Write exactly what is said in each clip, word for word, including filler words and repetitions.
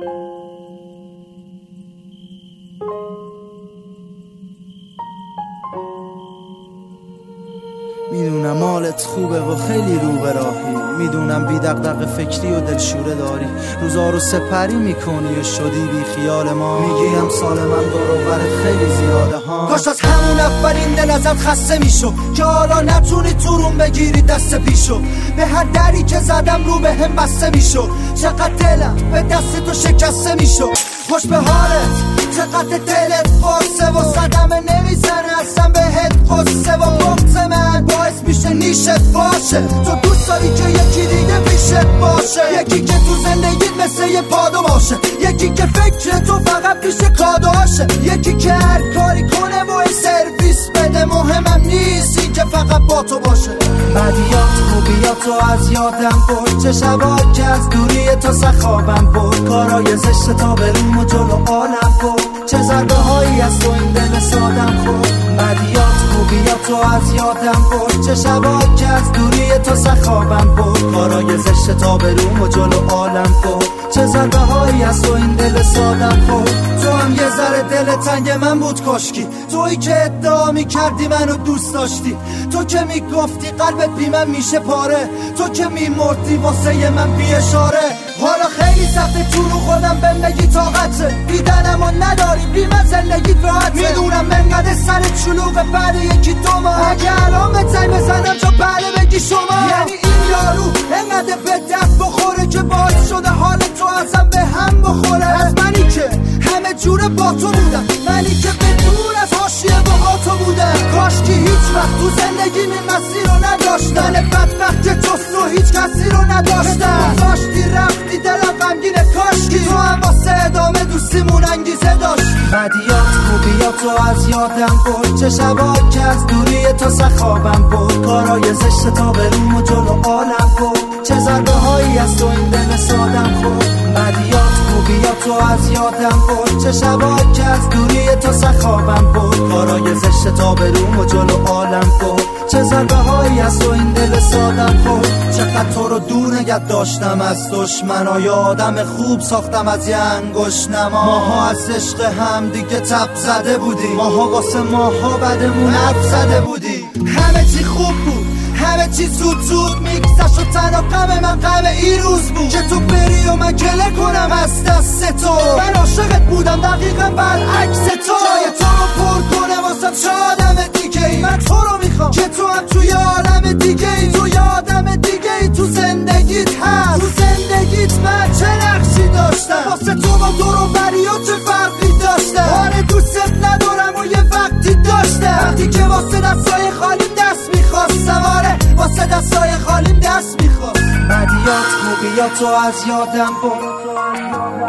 میدونم حالت خوبه و خیلی رو به راهی، میدونم بی دغدغه فکری و دلشوره داری، روزا رو سپری میکنی و شدی بی خیال ما. میگی امسال من دور و برت خیلی زیاده ها، کاش از همون اولین دل ازت خسته میشو که حالا نتونی تو روم بگیری دست پیشو. به هر دری که زدم رو به هم بسته میشو، چقدر دلم به دست تو شکسته میشو. خوش به حالت چقدر دلت قصه و صدمه نمیزنه اصلا بهت قصه و بغض من باعث میشه نیشت باشه. تو دوست داری که یکی دیگه پیشت باشه، یکی که تو زندگیت مثل یه پادو باشه، یکی که فکر تو فقط پیش کادوشه، یکی که هر کاری کنه و این سرویس بده. مهمم نیست این که فقط با تو باشه. بدیات خوبیاتو از یادم برد، چه شبا که از دوری تو سخابم برد، کارای زشت تا بروم و جلو عالم برد، چه ضربه هایی از تو این دل سادم خورد. بدیات خوبیاتو از یادم برد، چه شبا که از دوری تو سخابم برد، کارای زشت تا بروم و جلو عالم برد، چه ضربه هایی از تو این دل سادم خورد. تو هم یه ذره دل تنگ من بود کاشکی، تویی که ادعا میکردی منو دوست داشتی، تو که میگفتی قلبت بی من میشه پاره، تو که میمردی واسه من بی اشاره. حالا خیلی سخته تو رو خودم بهم بگی طاقته، دیدنم و نداری بی من زندگیت راحته. میدونم منقدر سرت شلوغه بعد یکی دو ماه، اگه الان به تای بزنم چون بعد بگی شما. یعنی این یارو انقدر به درد بخوره که باعث شده حال تو ازم به هم بخوره. از منی که همه جوره با تو بودم، منی که به دور از حاشیه با تو بودم، کاش که هیچ وقت تو زندگی این مسیر رو نداشتم. من بدبخت که جز تو هیچ کسی رو نداشتم، داشتی رفتی دلم غمگینه، کاشکی تو هم واسه ادامه دوستیمون انگیزه داشت. بدیات خوبیاتو از یادم برد، چه شبا که از دوری تو سخابم برد، کارای زشت تا بروم و جلو عالم برد، چه ضربه هایی از تو این دل سادم خورد. بدیات خوبیاتو از یادم برد، چه شبا که از دوری تو سخابم برد، کارای زشت تا بروم و جلو عالم برد، چه ضربه هایی از تو این دل سادم خورد. چقدر تو رو دور نگه داشتم از دشمنا، آدم خوب ساختم از یه انگشت نما. ماها از عشق هم دیگه تب زده بودیم، ماها واسه ماها بدمون حرف زده بودیم. همه چی خوب بود، همه چی زود زود میگذشت و تنها غم من غم این روز بود که تو بری و من گله کنم از دست تو. من عاشقت بودم دقیقا برعکس تو، جای تو رو پر کنه واسم چه آدم دیگه ای. من تو رو میخوام که تو هم توی عالم دیگه ای، تو یه آدم دیگه ای تو زندگیت هست. تو زندگیت من چه نقشی داشتم، واسه تو با دور و بری و چه فرقی داشتم. آره دوستت ندارم و یه وقتی داشتم، وقتی که واسه دستای خالیم دست میخواستم، آره واسه دستای خالیم دست میخواست. بدیات خوبیاتو از یادم برد،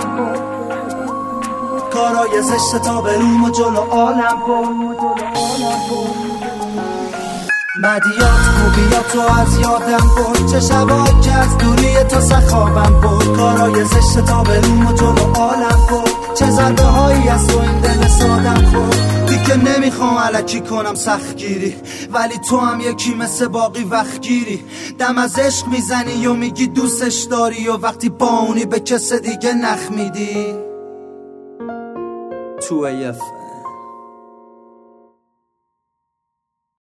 کارای زشت تا بروم و جلو عالم برد. بدیات خوبیاتو از یادم برد، چه شبا که از دوری تو سخابم برد، کارای زشت تا بروم و جلو عالم برد، چه ضربه هایی از تو این دل سادم خورد. دیگه نمیخوام الکی کنم سختگیری، ولی تو هم یکی مثل باقی وقتگیری. دم از عشق میزنی و میگی دوستش داری، و وقتی با اونی به کس دیگه نخ میدی. تو ایف